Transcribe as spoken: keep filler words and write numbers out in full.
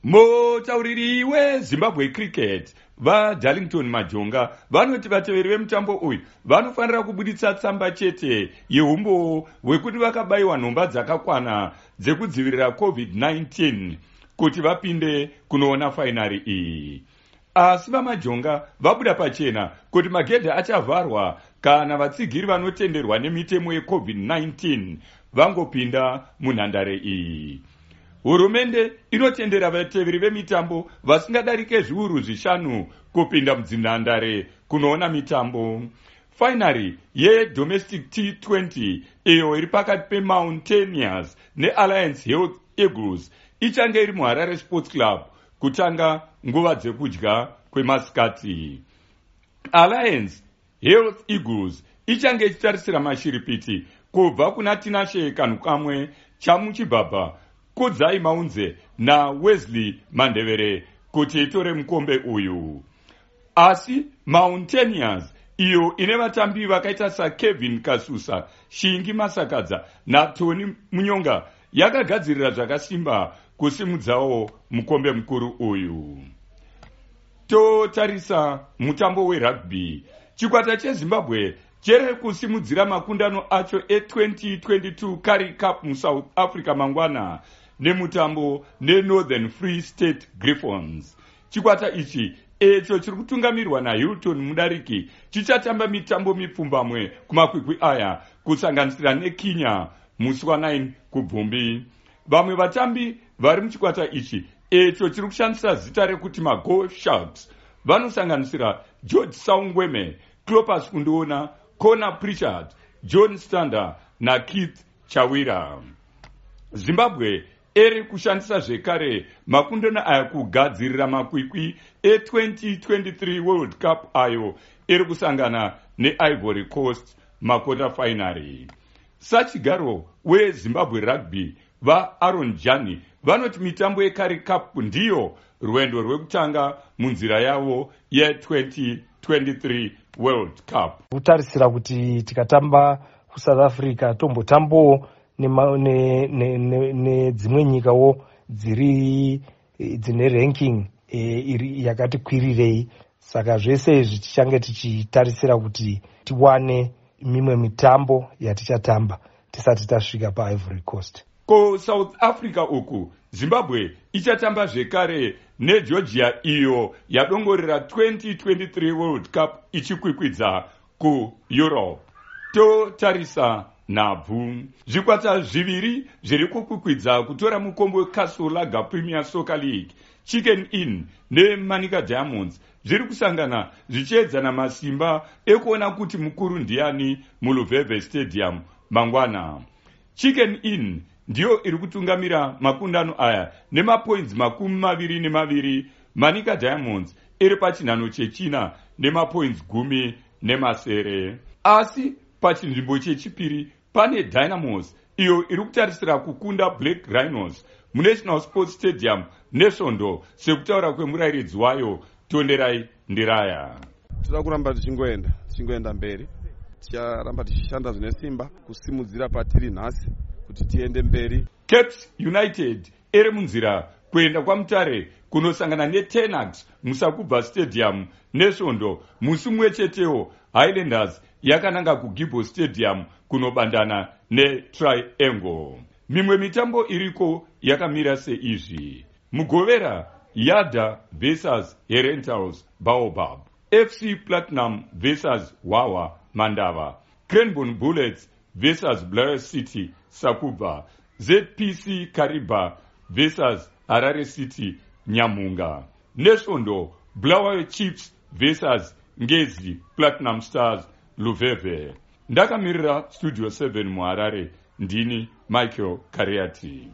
Mutauriri weZimbabwe Cricket vaDarlington Majonga vanoti vateveri vemutambo uyu vanofanira kubuditsa tsamba chete yeumbo hwekuti vakabayiwa nhomba dzakakwana dzekudzivirira covid nineteen kuti vapinde kunoona fainari iyi. Asi vamajonga vabuda pachena kuti magedhe achavharwa kana vatsigiri vanotenderwa nemitemo yecovid nineteen vangopinda munhandare iyi. Hurumende inotendera vateveri vemitambo vasingadarike zviuru zvishanu kupinda mudzinhandare kunoona mitambo. Fainari yeDomestic T twenty iyo iri pakati peMountaineers neAlliance Health Eagles ichange iri muHarare Sports Club kutanga nguva dzekudya kwemasikati. Alliance Health Eagles ichange ichitarisira mashiripiti kubva kuna Tinashe Kanukamwe, Chamuchibhaba, Kudzai Maunze na Wesley Mandevere kuti itore mukombe uyu. Asi Mountaineers iyo ine vatambi vakaita saKevin Kasusa, Shingi Masakadza na Tony Munyonga yakagadzirira zvakasimba kusimudzawo mukombe mukuru uyu. Totarisa mutambo werugby. Chikwata cheZimbabwe chere kusimudzira makundano acho e2022 Currie Cup muSouth Africa mangwana nemutambo neNorthern Free State Griffons. Chikwata ichi echo chiri kutungamirwa naHilton Mudariki chichatamba mitambo mipfumbamwe kumakwikwi aya kusanganisira neKenya musi wa9 kuBvumbi. Vamwe vatambi vari muchikwata ichi echo chiri kushandisa zita rekuti maGo Sharks vanosanganisira George Saungweme, Clopas Kundoona, Connor Pritchard, John Stander na Keith Chawira. Zimbabwe eri kushandisa zvekare makundano aya kugadzirira makwikwi e2023 World Cup ayo eri kusangana neIvory Coast makota finary. Sachigaro weZimbabwe Rugby vaAaron Jani vanoti mitambo yeCurrie Cup ndiyo rwendo rwekutanga munzira yavo ye2023 World Cup. Kutarisira kuti tikatamba kuSouth Africa tombotambawo nedzimwe nyikawo dziri dzine ranking iri yakati kwirirei. Saka zvese izvi tichange tichitarisira kuti tiwane mimwe mitambo yatichatamba tisati tasvika paIvory Coast. Ko South Africa uku Zimbabwe ichatamba zvekare neGeorgia iyo yadongorera twenty twenty-three World Cup ichikwikwidza kuEurope. Totarisa nhabvu. Zvikwata zviviri zviri kukwikwidza kutora mukombe weKasolaga Premier Soccer League, Chicken Inn neManica Diamonds zviri kusangana zvichiedzana masimba ekuona kuti mukuru ndiani muLuveve Stadium mangwana. Chicken Inn ndiyo iri kutungamira makundano aya nemapoints makumi maviri nemaviri. Manica Diamonds iri pachinhano chechina nemapoints gumi nemasere. Asi pachinzvimbo chechipiri pane Dynamos iyo iri kutarisira kukunda Black Rhinos muNational Sports Stadium nesvondo sekutaura kwemurairidzi wayo Tonderai Ndiraya. Tinoda kuramba tichingoenda tichingoenda mberi, ticharamba tichishanda zvine simba kusimudzira patiri nhasi kuti tiende mberi. Caps United iri munzira kuenda kwaMutare kunosangana neTenax muSakubva Stadium nesvondo musi mumwe chetewo. Highlanders yakananga kuGibo Stadium kunobandana neTriangle. Mimwe mitambo iriko yakamira seizvi: Mugovera Yada versus Herentals Baobab, F C Platinum versus Wawa Mandava, Cranbourne Bullets versus Blair City Sakubva, Z P C Kariba versus Harare City Nyamunga, nesvondo Bulawayo Chiefs versus Ngezi Platinum Stars Luveve. Ndakamirira Studio seven muHarare, ndini Michael Kariati.